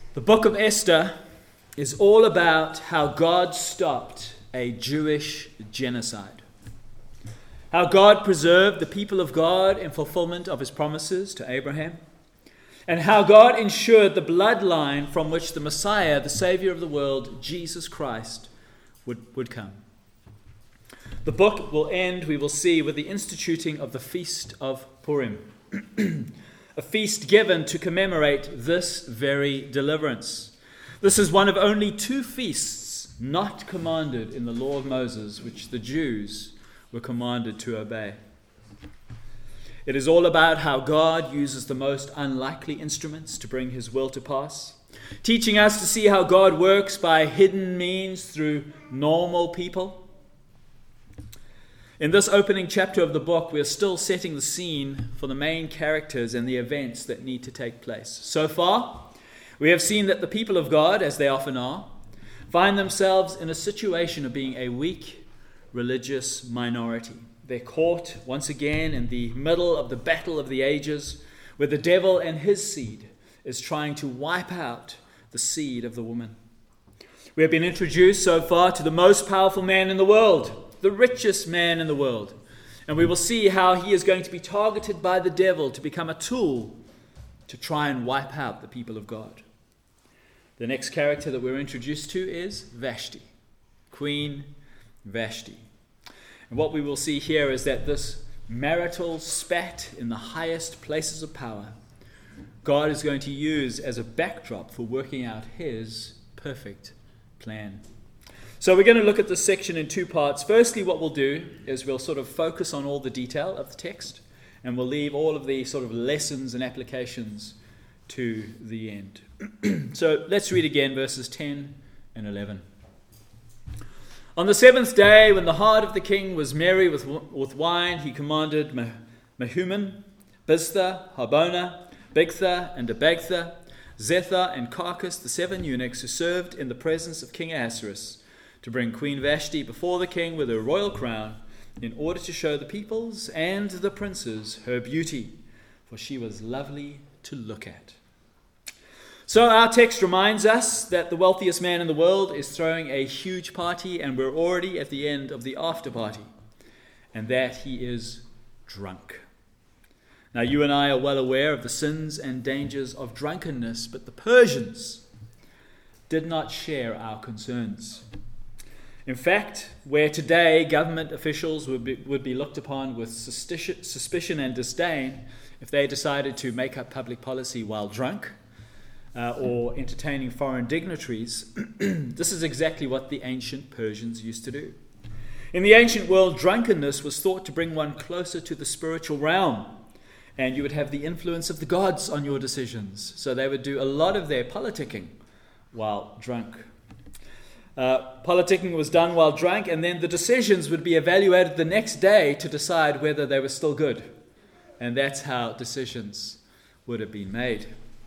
The book of Esther is all about how God stopped a Jewish genocide. How God preserved the people of God in fulfillment of his promises to Abraham. And how God ensured the bloodline from which the Messiah, the Savior of the world, Jesus Christ, would come. The book will end, we will see, with the instituting of the Feast of Purim. A feast given to commemorate this very deliverance. This is one of only two feasts not commanded in the law of Moses, which the Jews were commanded to obey. It is all about how God uses the most unlikely instruments to bring his will to pass, teaching us to see how God works by hidden means through normal people. In this opening chapter of the book, we are still setting the scene for the main characters and the events that need to take place. So far, we have seen that the people of God, as they often are, find themselves in a situation of being a weak religious minority. They're caught once again in the middle of the battle of the ages, where the devil and his seed is trying to wipe out the seed of the woman. We have been introduced so far to the most powerful man in the world, the richest man in the world. And we will see how he is going to be targeted by the devil to become a tool to try and wipe out the people of God. The next character that we're introduced to is Vashti, Queen Vashti. And what we will see here is that this marital spat in the highest places of power, God is going to use as a backdrop for working out his perfect plan. So we're going to look at this section in two parts. Firstly, what we'll do is we'll sort of focus on all the detail of the text, and we'll leave all of the sort of lessons and applications to the end. So let's read again verses 10 and 11. On the seventh day, when the heart of the king was merry with wine, he commanded Mehuman, Biztha, Harbona, Bigtha, and Abagtha, Zethar, and Carcass, the 7 eunuchs who served in the presence of King Ahasuerus, to bring Queen Vashti before the king with her royal crown, in order to show the peoples and the princes her beauty, for she was lovely to look at. So our text reminds us that the wealthiest man in the world is throwing a huge party, and we're already at the end of the after party, and that he is drunk. Now you and I are well aware of the sins and dangers of drunkenness, but the Persians did not share our concerns. In fact, where today government officials would be looked upon with suspicion and disdain if they decided to make up public policy while drunk or entertaining foreign dignitaries, this is exactly what the ancient Persians used to do. In the ancient world, drunkenness was thought to bring one closer to the spiritual realm, and you would have the influence of the gods on your decisions. So they would do a lot of their politicking while drunk. Politicking was done while drunk, and then the decisions would be evaluated the next day to decide whether they were still good. And that's how decisions would have been made.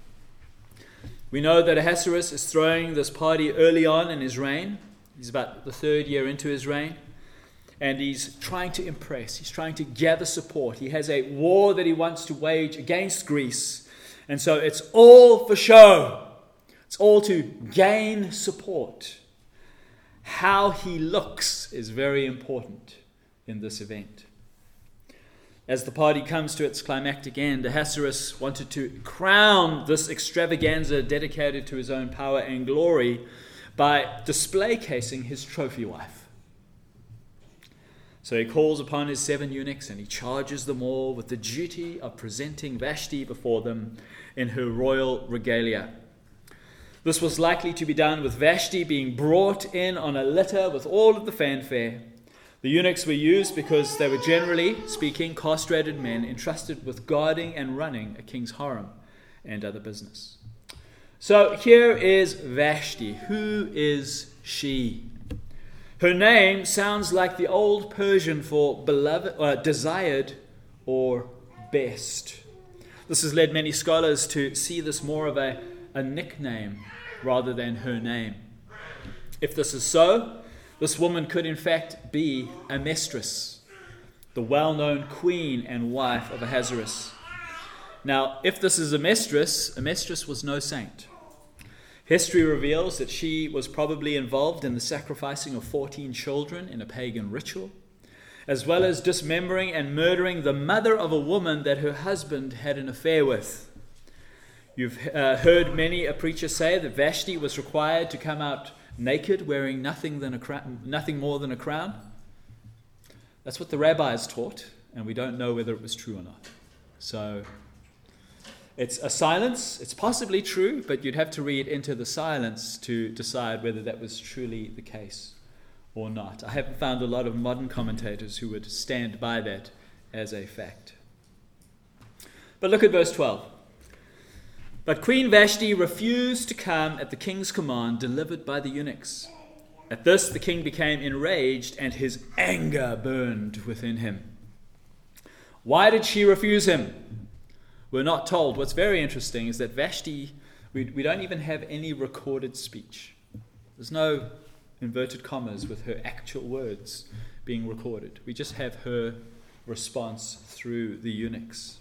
We know that Ahasuerus is throwing this party early on in his reign. He's about the 3rd year into his reign. And he's trying to impress. He's trying to gather support. He has a war that he wants to wage against Greece. And so it's all for show. It's all to gain support. How he looks is very important in this event. As the party comes to its climactic end, Ahasuerus wanted to crown this extravaganza dedicated to his own power and glory by display casing his trophy wife. So he calls upon his 7 eunuchs and he charges them all with the duty of presenting Vashti before them in her royal regalia. This was likely to be done with Vashti being brought in on a litter with all of the fanfare. The eunuchs were used because they were, generally speaking, castrated men entrusted with guarding and running a king's harem and other business. So here is Vashti. Who is she? Her name sounds like the old Persian for beloved, desired, or best. This has led many scholars to see this more of a nickname rather than her name. If this is so, this woman could in fact be Amestris, the well-known queen and wife of Ahasuerus. Now, if this is Amestris was no saint. History reveals that she was probably involved in the sacrificing of 14 children in a pagan ritual, as well as dismembering and murdering the mother of a woman that her husband had an affair with. You've heard many a preacher say that Vashti was required to come out naked, wearing nothing more than a crown. That's what the rabbis taught, and we don't know whether it was true or not. So it's a silence. It's possibly true, but you'd have to read into the silence to decide whether that was truly the case or not. I haven't found a lot of modern commentators who would stand by that as a fact. But look at verse 12. But Queen Vashti refused to come at the king's command delivered by the eunuchs. At this the king became enraged, and his anger burned within him. Why did she refuse him? We're not told. What's very interesting is that Vashti, we don't even have any recorded speech. There's no inverted commas with her actual words being recorded. We just have her response through the eunuchs.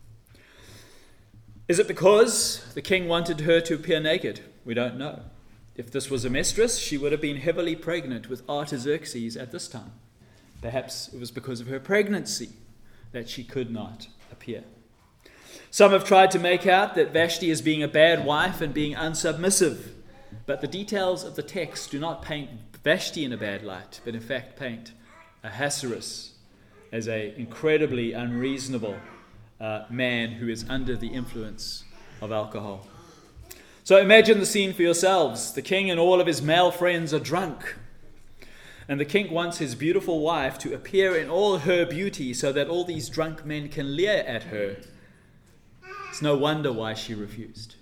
Is it because the king wanted her to appear naked? We don't know. If this was a mistress, she would have been heavily pregnant with Artaxerxes at this time. Perhaps it was because of her pregnancy that she could not appear. Some have tried to make out that Vashti is being a bad wife and being unsubmissive, but the details of the text do not paint Vashti in a bad light, but in fact paint Ahasuerus as an incredibly unreasonable man who is under the influence of alcohol. So imagine the scene for yourselves. The king and all of his male friends are drunk, and the king wants his beautiful wife to appear in all her beauty so that all these drunk men can leer at her. It's no wonder why she refused.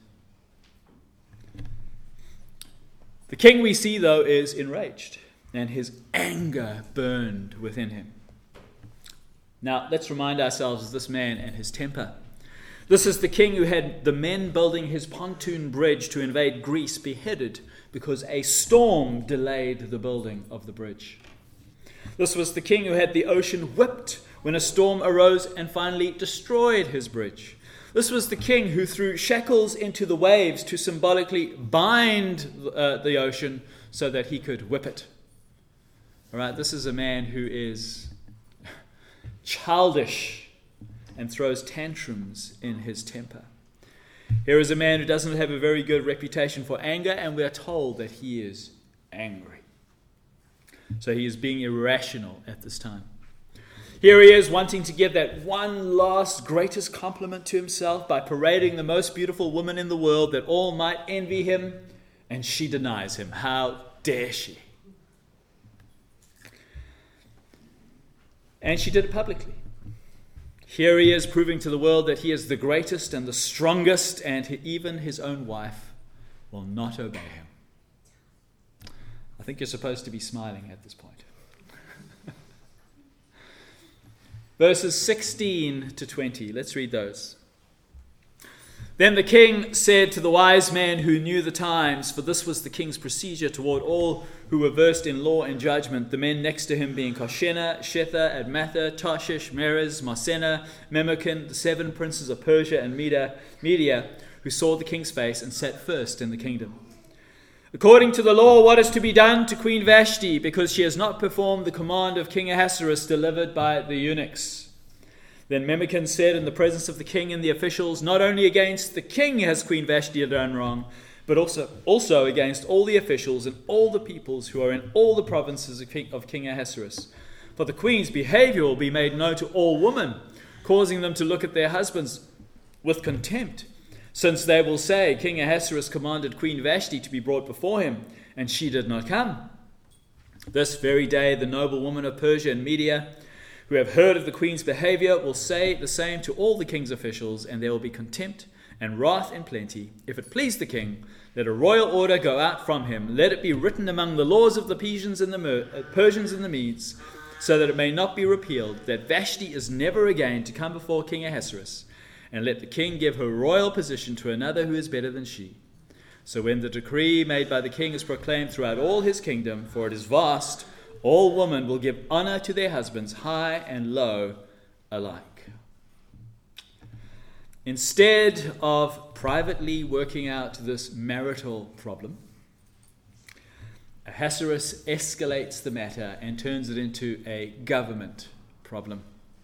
The king, we see, though, is enraged, and his anger burned within him. Now, let's remind ourselves of this man and his temper. This is the king who had the men building his pontoon bridge to invade Greece beheaded because a storm delayed the building of the bridge. This was the king who had the ocean whipped when a storm arose and finally destroyed his bridge. This was the king who threw shackles into the waves to symbolically bind the ocean so that he could whip it. All right, this is a man who is childish and throws tantrums in his temper. Here is a man who doesn't have a very good reputation for anger, and we are told that he is angry. So he is being irrational at this time. Here he is wanting to give that one last greatest compliment to himself by parading the most beautiful woman in the world that all might envy him, and she denies him. How dare she? And she did it publicly. Here he is proving to the world that he is the greatest and the strongest, and even his own wife will not obey him. I think you're supposed to be smiling at this point. Verses 16 to 20, let's read those. Then the king said to the wise man who knew the times, for this was the king's procedure toward all who were versed in law and judgment, the men next to him being Koshena, Shetha, Admatha, Tarshish, Meres, Marsena, Memucan, the 7 princes of Persia and Media, who saw the king's face and sat first in the kingdom. According to the law, what is to be done to Queen Vashti, because she has not performed the command of King Ahasuerus delivered by the eunuchs? Then Memucan said in the presence of the king and the officials, not only against the king has Queen Vashti done wrong, but also against all the officials and all the peoples who are in all the provinces of King Ahasuerus. For the queen's behavior will be made known to all women, causing them to look at their husbands with contempt, since they will say, King Ahasuerus commanded Queen Vashti to be brought before him, and she did not come. This very day the noble women of Persia and Media, who have heard of the queen's behavior, will say the same to all the king's officials, and there will be contempt and wrath in plenty. If it please the king, let a royal order go out from him. Let it be written among the laws of the Persians and the Medes, so that it may not be repealed, that Vashti is never again to come before King Ahasuerus, and let the king give her royal position to another who is better than she. So when the decree made by the king is proclaimed throughout all his kingdom, for it is vast, all women will give honor to their husbands, high and low alike. Instead of privately working out this marital problem, Ahasuerus escalates the matter and turns it into a government problem.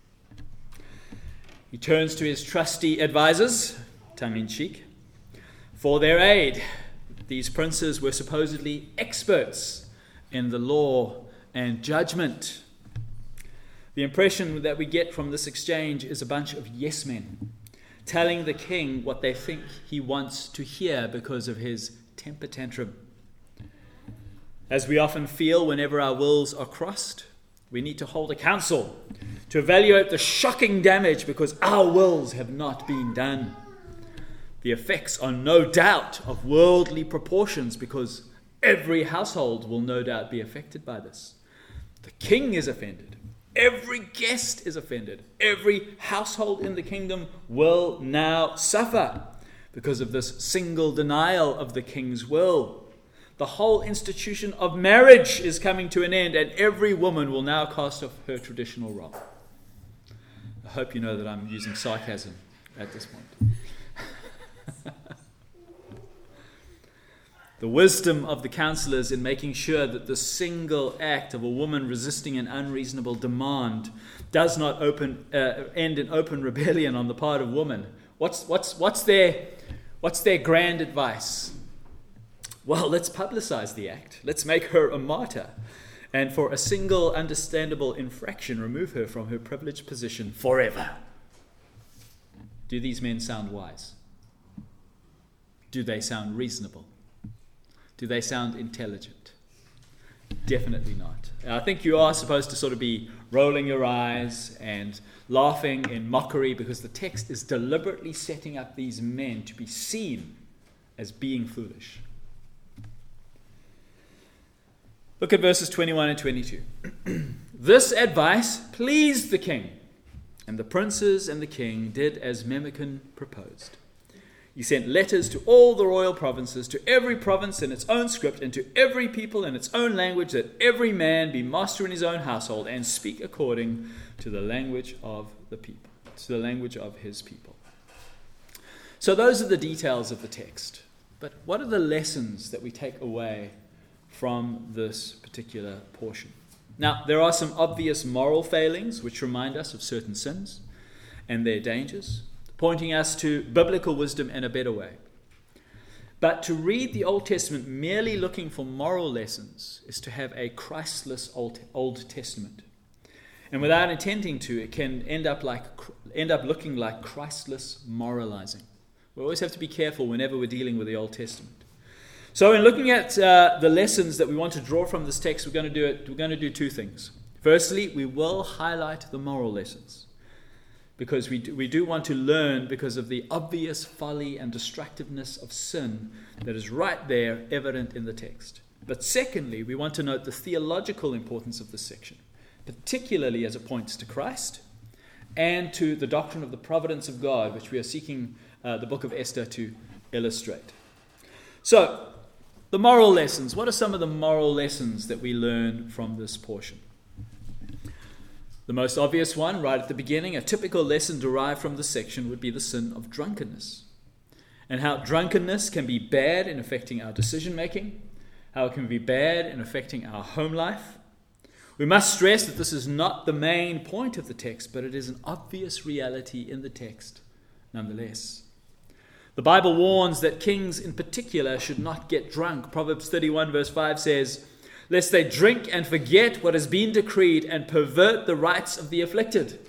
He turns to his trusty advisors, tongue-in-cheek, for their aid. These princes were supposedly experts in the law and judgment. The impression that we get from this exchange is a bunch of yes men telling the king what they think he wants to hear because of his temper tantrum. As we often feel whenever our wills are crossed, we need to hold a council to evaluate the shocking damage because our wills have not been done. The effects are no doubt of worldly proportions because every household will no doubt be affected by this. The king is offended. Every guest is offended. Every household in the kingdom will now suffer because of this single denial of the king's will. The whole institution of marriage is coming to an end, and every woman will now cast off her traditional role. I hope you know that I'm using sarcasm at this point. The wisdom of the counselors in making sure that the single act of a woman resisting an unreasonable demand does not end in open rebellion on the part of women. What's their grand advice? Well, let's publicize the act. Let's make her a martyr. And for a single understandable infraction, remove her from her privileged position forever. Do these men sound wise? Do they sound reasonable? Do they sound intelligent? Definitely not. I think you are supposed to sort of be rolling your eyes and laughing in mockery because the text is deliberately setting up these men to be seen as being foolish. Look at verses 21 and 22. This advice pleased the king, and the princes and the king did as Memucan proposed. He sent letters to all the royal provinces, to every province in its own script, and to every people in its own language, that every man be master in his own household and speak according to the language of the people, to the language of his people. So those are the details of the text. But what are the lessons that we take away from this particular portion? Now, there are some obvious moral failings which remind us of certain sins and their dangers, pointing us to biblical wisdom and a better way. But to read the Old Testament merely looking for moral lessons is to have a Christless Old Testament. And without intending to, it can end up looking like Christless moralizing. We always have to be careful whenever we're dealing with the Old Testament. So in looking at the lessons that we want to draw from this text, we're going to do two things. Firstly, we will highlight the moral lessons, because we do want to learn because of the obvious folly and destructiveness of sin that is right there, evident in the text. But secondly, we want to note the theological importance of this section, particularly as it points to Christ and to the doctrine of the providence of God, which we are seeking the book of Esther to illustrate. So, the moral lessons. What are some of the moral lessons that we learn from this portion? The most obvious one, right at the beginning, a typical lesson derived from this section would be the sin of drunkenness, and how drunkenness can be bad in affecting our decision-making, how it can be bad in affecting our home life. We must stress that this is not the main point of the text, but it is an obvious reality in the text nonetheless. The Bible warns that kings in particular should not get drunk. Proverbs 31 verse 5 says, "Lest they drink and forget what has been decreed and pervert the rights of the afflicted."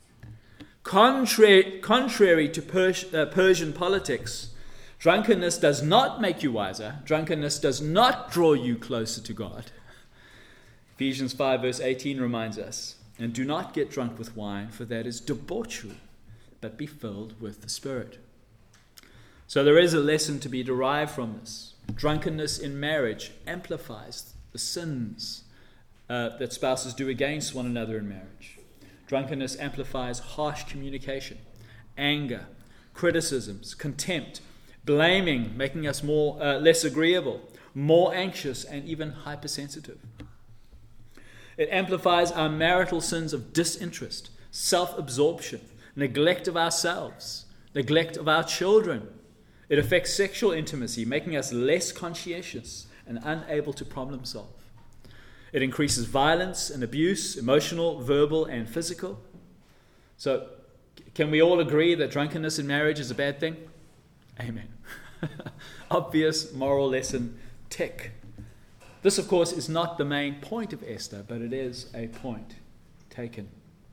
Contrary to Persian politics, drunkenness does not make you wiser. Drunkenness does not draw you closer to God. Ephesians 5 verse 18 reminds us, "And do not get drunk with wine, for that is debauchery, but be filled with the Spirit." So there is a lesson to be derived from this. Drunkenness in marriage amplifies the sins that spouses do against one another in marriage. Drunkenness amplifies harsh communication, anger, criticisms, contempt, blaming, making us less agreeable, more anxious, and even hypersensitive. It amplifies our marital sins of disinterest, self-absorption, neglect of ourselves, neglect of our children. It affects sexual intimacy, making us less conscientious and unable to problem solve. It increases violence and abuse, emotional, verbal, and physical. So, can we all agree that drunkenness in marriage is a bad thing? Amen. Obvious moral lesson, tick. This, of course, is not the main point of Esther, but it is a point taken.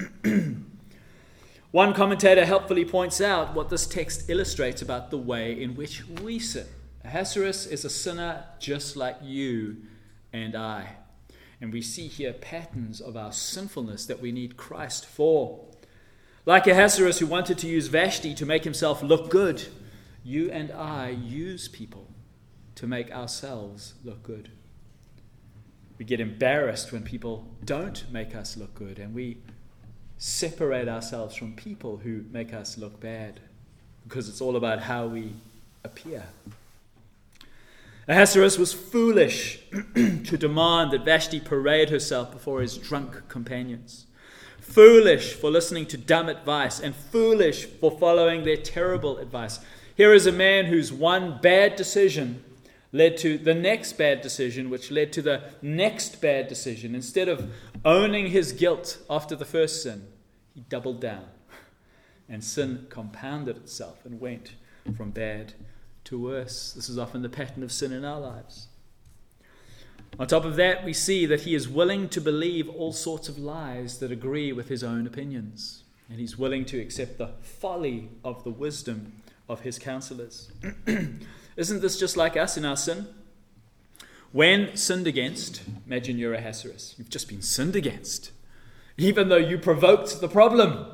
One commentator helpfully points out what this text illustrates about the way in which we sin. Ahasuerus is a sinner just like you and I. And we see here patterns of our sinfulness that we need Christ for. Like Ahasuerus, who wanted to use Vashti to make himself look good, you and I use people to make ourselves look good. We get embarrassed when people don't make us look good, and we separate ourselves from people who make us look bad, because it's all about how we appear. Ahasuerus was foolish to demand that Vashti parade herself before his drunk companions. Foolish for listening to dumb advice, and foolish for following their terrible advice. Here is a man whose one bad decision led to the next bad decision, which led to the next bad decision. Instead of owning his guilt after the first sin, he doubled down. And sin compounded itself and went from bad to worse. This is often the pattern of sin in our lives. On top of that, we see that he is willing to believe all sorts of lies that agree with his own opinions. And he's willing to accept the folly of the wisdom of his counselors. Isn't this just like us in our sin? When sinned against, imagine you're Ahasuerus. You've just been sinned against, even though you provoked the problem.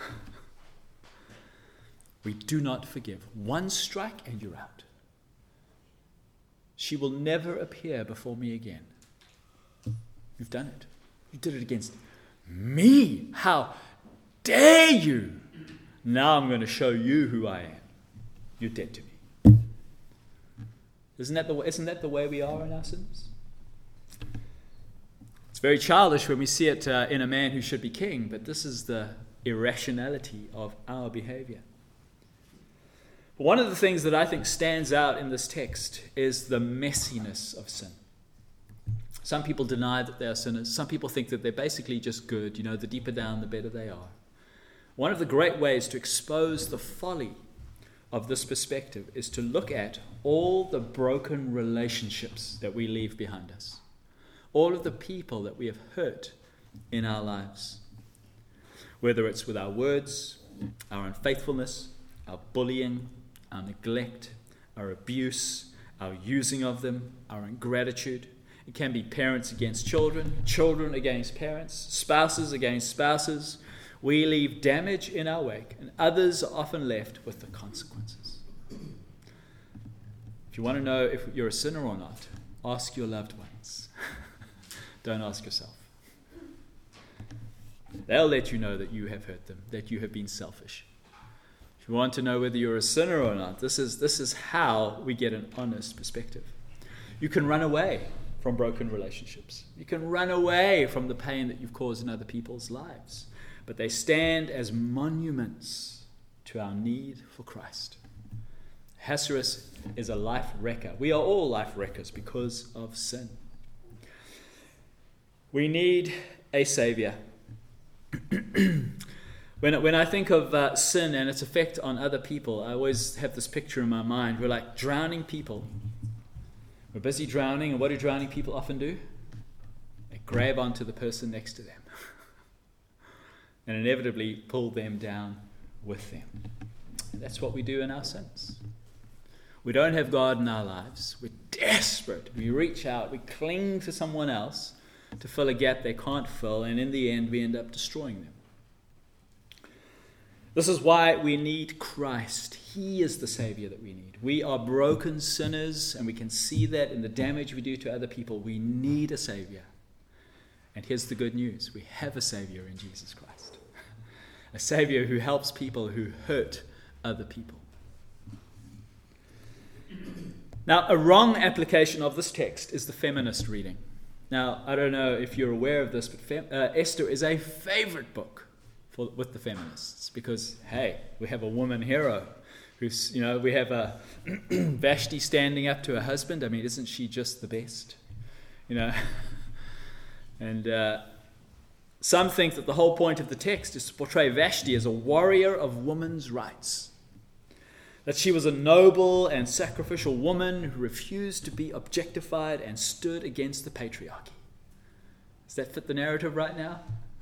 We do not forgive. One strike and you're out. She will never appear before me again. You've done it. You did it against me. How dare you? Now I'm going to show you who I am. You're dead to me. Isn't that the way we are in our sins? It's very childish when we see it in a man who should be king, but this is the irrationality of our behavior. One of the things that I think stands out in this text is the messiness of sin. Some people deny that they are sinners. Some people think that they're basically just good. The deeper down, the better they are. One of the great ways to expose the folly of this perspective is to look at all the broken relationships that we leave behind us. All of the people that we have hurt in our lives. Whether it's with our words, our unfaithfulness, our bullying, our neglect, our abuse, our using of them, our ingratitude. It can be parents against children, children against parents, spouses against spouses. We leave damage in our wake, and others are often left with the consequences. If you want to know if you're a sinner or not, ask your loved ones. Don't ask yourself. They'll let you know that you have hurt them, that you have been selfish. If you want to know whether you're a sinner or not, this is how we get an honest perspective. You can run away from broken relationships. You can run away from the pain that you've caused in other people's lives. But they stand as monuments to our need for Christ. Ahasuerus is a life wrecker. We are all life wreckers because of sin. We need a Savior. When I think of sin and its effect on other people, I always have this picture in my mind. We're like drowning people. We're busy drowning, and what do drowning people often do? They grab onto the person next to them and inevitably pull them down with them. And that's what we do in our sins. We don't have God in our lives. We're desperate. We reach out. We cling to someone else to fill a gap they can't fill, and in the end we end up destroying them. This is why we need Christ. He is the Savior that we need. We are broken sinners, and we can see that in the damage we do to other people. We need a Savior. And here's the good news. We have a Savior in Jesus Christ. A Savior who helps people who hurt other people. Now, a wrong application of this text is the feminist reading. Now, I don't know if you're aware of this, but Esther is a favorite book with the feminists because, hey, we have a woman hero. who's, we have a Vashti standing up to her husband. I mean, isn't she just the best? And some think that the whole point of the text is to portray Vashti as a warrior of women's rights. That she was a noble and sacrificial woman who refused to be objectified and stood against the patriarchy. Does that fit the narrative right now?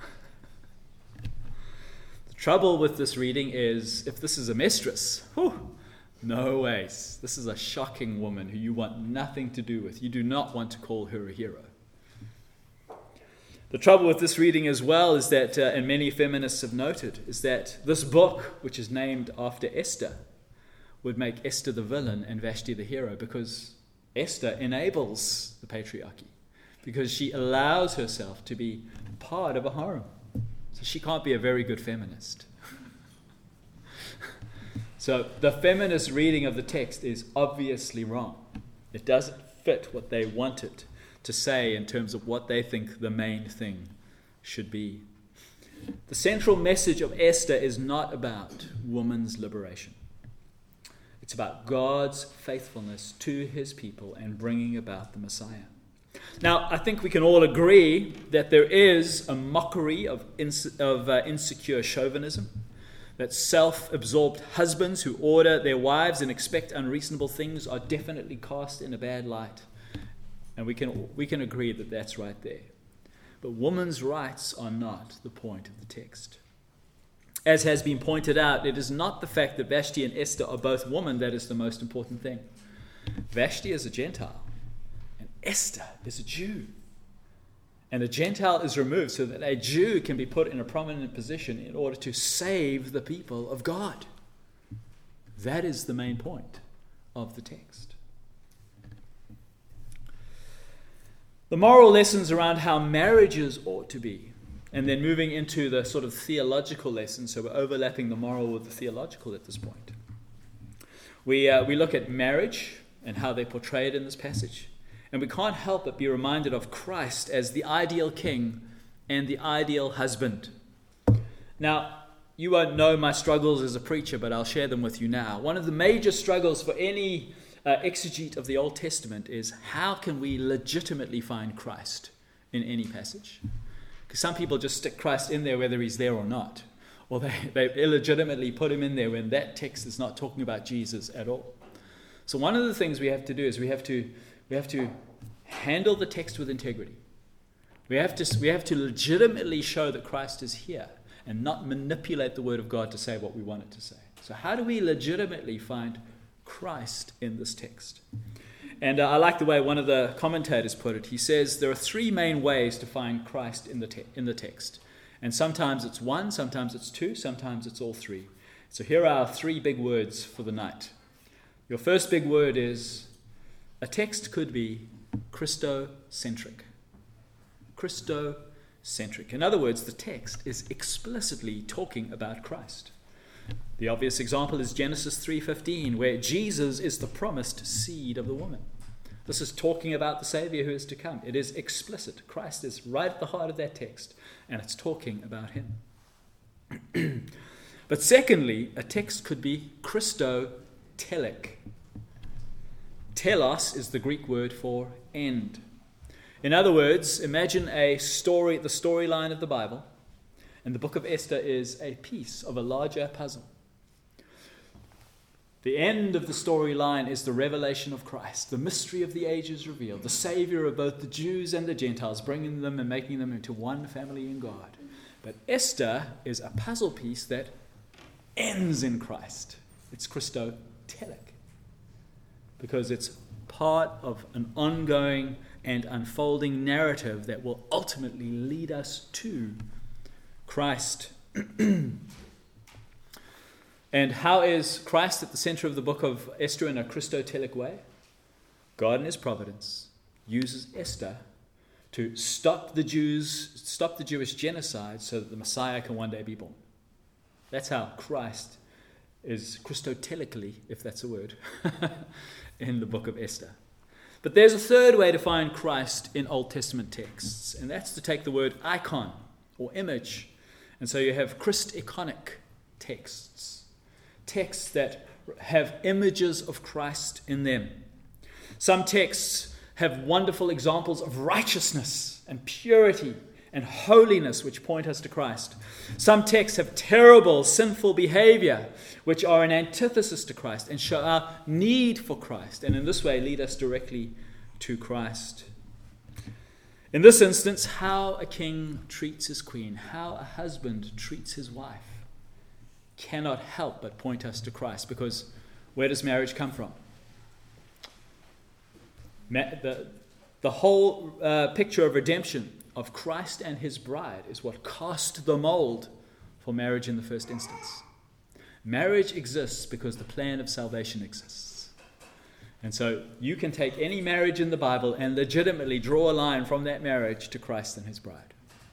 The trouble with this reading is, if this is a mistress, no ways. This is a shocking woman who you want nothing to do with. You do not want to call her a hero. The trouble with this reading as well is that, and many feminists have noted, is that this book, which is named after Esther, would make Esther the villain and Vashti the hero, because Esther enables the patriarchy, because she allows herself to be part of a harem. So she can't be a very good feminist. So the feminist reading of the text is obviously wrong. It doesn't fit what they wanted to say in terms of what they think the main thing should be. The central message of Esther is not about woman's liberation. It's about God's faithfulness to his people and bringing about the Messiah. Now, I think we can all agree that there is a mockery of insecure chauvinism, that self-absorbed husbands who order their wives and expect unreasonable things are definitely cast in a bad light. And we can agree that that's right there. But women's rights are not the point of the text. As has been pointed out, it is not the fact that Vashti and Esther are both women that is the most important thing. Vashti is a Gentile, and Esther is a Jew. And a Gentile is removed so that a Jew can be put in a prominent position in order to save the people of God. That is the main point of the text. The moral lessons around how marriages ought to be, and then moving into the sort of theological lessons, so we're overlapping the moral with the theological at this point. We look at marriage and how they portray it in this passage, and we can't help but be reminded of Christ as the ideal king and the ideal husband. Now, you won't know my struggles as a preacher, but I'll share them with you now. One of the major struggles for any exegete of the Old Testament is, how can we legitimately find Christ in any passage? Because some people just stick Christ in there whether he's there or not, or they illegitimately put him in there when that text is not talking about Jesus at all. So one of the things we have to do is we have to handle the text with integrity. We have to legitimately show that Christ is here and not manipulate the word of God to say what we want it to say. So how do we legitimately find Christ in this text? And I like the way one of the commentators put it. He says there are three main ways to find Christ in the text. And sometimes it's one, sometimes it's two, sometimes it's all three. So here are three big words for the night. Your first big word is, a text could be Christocentric. Christocentric. In other words, the text is explicitly talking about Christ. The obvious example is Genesis 3:15, where Jesus is the promised seed of the woman. This is talking about the Savior who is to come. It is explicit. Christ is right at the heart of that text, and it's talking about him. But secondly, a text could be Christotelic. Telos is the Greek word for end. In other words, imagine the storyline of the Bible, and the book of Esther is a piece of a larger puzzle. The end of the storyline is the revelation of Christ, the mystery of the ages revealed, the Savior of both the Jews and the Gentiles, bringing them and making them into one family in God. But Esther is a puzzle piece that ends in Christ. It's Christotelic, because it's part of an ongoing and unfolding narrative that will ultimately lead us to Christ. And how is Christ at the center of the book of Esther in a Christotelic way? God in his providence uses Esther to stop the Jewish genocide so that the Messiah can one day be born. That's how Christ is Christotelically, if that's a word, in the book of Esther. But there's a third way to find Christ in Old Testament texts, and that's to take the word icon or image. And so you have Christ-iconic texts that have images of Christ in them. Some texts have wonderful examples of righteousness and purity and holiness which point us to Christ. Some texts have terrible, sinful behavior which are an antithesis to Christ and show our need for Christ, and in this way lead us directly to Christ. In this instance, how a king treats his queen, how a husband treats his wife, cannot help but point us to Christ, because where does marriage come from? The whole picture of redemption of Christ and his bride is what cast the mold for marriage in the first instance. Marriage exists because the plan of salvation exists. And so you can take any marriage in the Bible and legitimately draw a line from that marriage to Christ and his bride.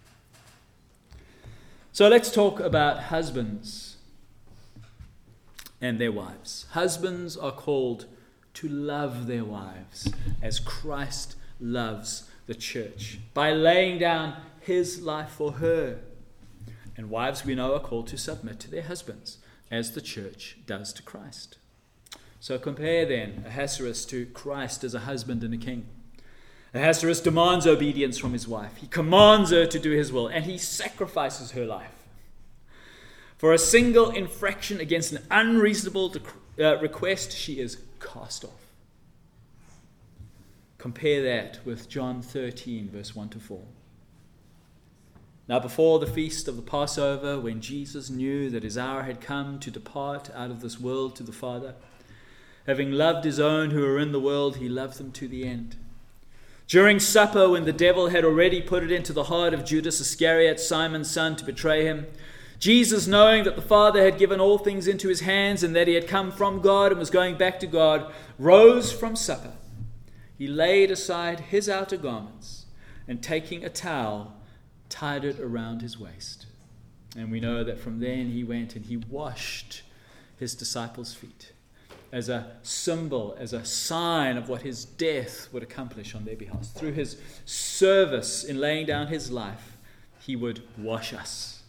So let's talk about husbands and their wives. Husbands are called to love their wives as Christ loves the church by laying down his life for her. And wives, we know, are called to submit to their husbands as the church does to Christ. So compare then Ahasuerus to Christ as a husband and a king. Ahasuerus demands obedience from his wife. He commands her to do his will, and he sacrifices her life. For a single infraction against an unreasonable request, she is cast off. Compare that with John 13, verse 1 to 4. Now before the feast of the Passover, when Jesus knew that his hour had come to depart out of this world to the Father, having loved his own who were in the world, he loved them to the end. During supper, when the devil had already put it into the heart of Judas Iscariot, Simon's son, to betray him, Jesus, knowing that the Father had given all things into his hands and that he had come from God and was going back to God, rose from supper. He laid aside his outer garments and, taking a towel, tied it around his waist. And we know that from then he went and he washed his disciples' feet as a symbol, as a sign of what his death would accomplish on their behalf. Through his service in laying down his life, he would wash us.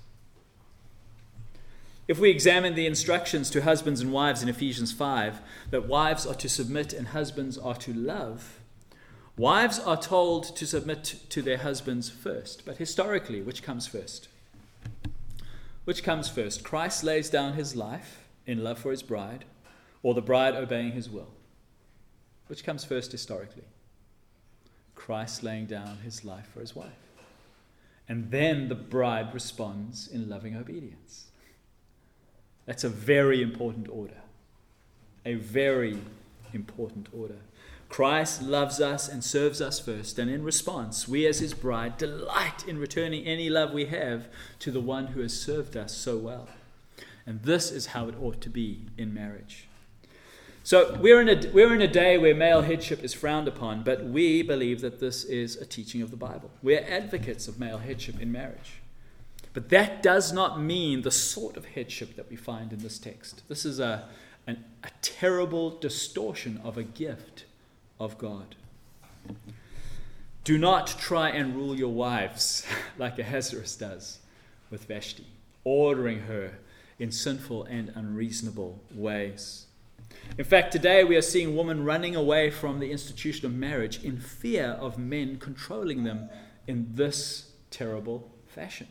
If we examine the instructions to husbands and wives in Ephesians 5, that wives are to submit and husbands are to love, wives are told to submit to their husbands first. But historically, which comes first? Which comes first? Christ lays down his life in love for his bride, or the bride obeying his will? Which comes first historically? Christ laying down his life for his wife. And then the bride responds in loving obedience. That's a very important order. A very important order. Christ loves us and serves us first, and in response, we as his bride delight in returning any love we have to the one who has served us so well. And this is how it ought to be in marriage. So we're in a day where male headship is frowned upon, but we believe that this is a teaching of the Bible. We're advocates of male headship in marriage. But that does not mean the sort of headship that we find in this text. This is a terrible distortion of a gift of God. Do not try and rule your wives like Ahasuerus does with Vashti, ordering her in sinful and unreasonable ways. In fact, today we are seeing women running away from the institution of marriage in fear of men controlling them in this terrible fashion.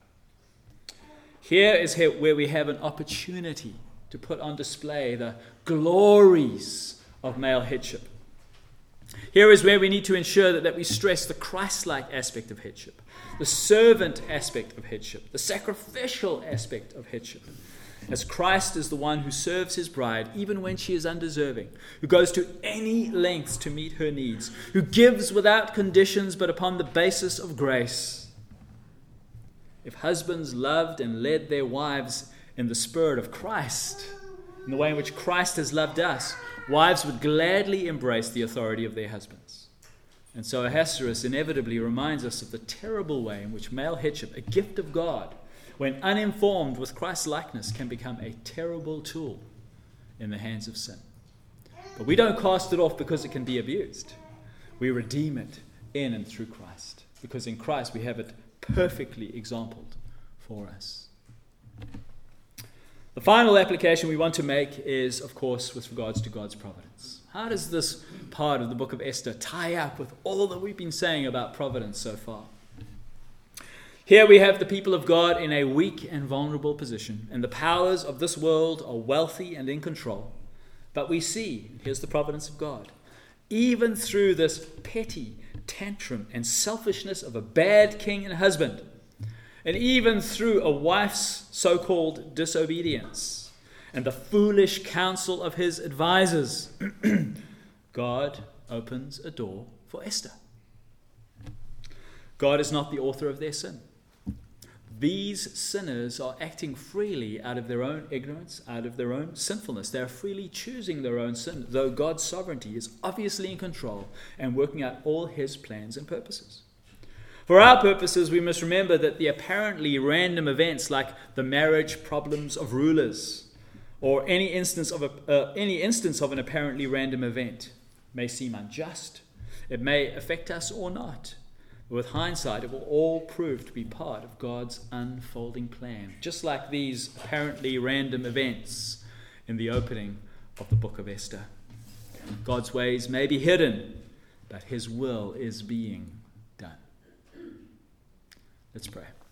Here is where we have an opportunity to put on display the glories of male headship. Here is where we need to ensure that we stress the Christ-like aspect of headship, the servant aspect of headship, the sacrificial aspect of headship. As Christ is the one who serves his bride even when she is undeserving, who goes to any lengths to meet her needs, who gives without conditions but upon the basis of grace. If husbands loved and led their wives in the spirit of Christ, in the way in which Christ has loved us, wives would gladly embrace the authority of their husbands. And so Ahasuerus inevitably reminds us of the terrible way in which male headship, a gift of God, when uninformed with Christ's likeness, can become a terrible tool in the hands of sin. But we don't cast it off because it can be abused. We redeem it in and through Christ, because in Christ we have it perfectly exampled for us. The final application we want to make is, of course, with regards to God's providence. How does this part of the book of Esther tie up with all that we've been saying about providence so far? Here we have the people of God in a weak and vulnerable position, and the powers of this world are wealthy and in control. But we see, here's the providence of God, even through this petty tantrum and selfishness of a bad king and husband, and even through a wife's so-called disobedience and the foolish counsel of his advisors, God opens a door for Esther. God is not the author of their sin. These sinners are acting freely out of their own ignorance, out of their own sinfulness. They are freely choosing their own sin, though God's sovereignty is obviously in control and working out all his plans and purposes. For our purposes, we must remember that the apparently random events like the marriage problems of rulers or any instance of an apparently random event may seem unjust. It may affect us or not. With hindsight, it will all prove to be part of God's unfolding plan, just like these apparently random events in the opening of the book of Esther. God's ways may be hidden, but his will is being done. Let's pray.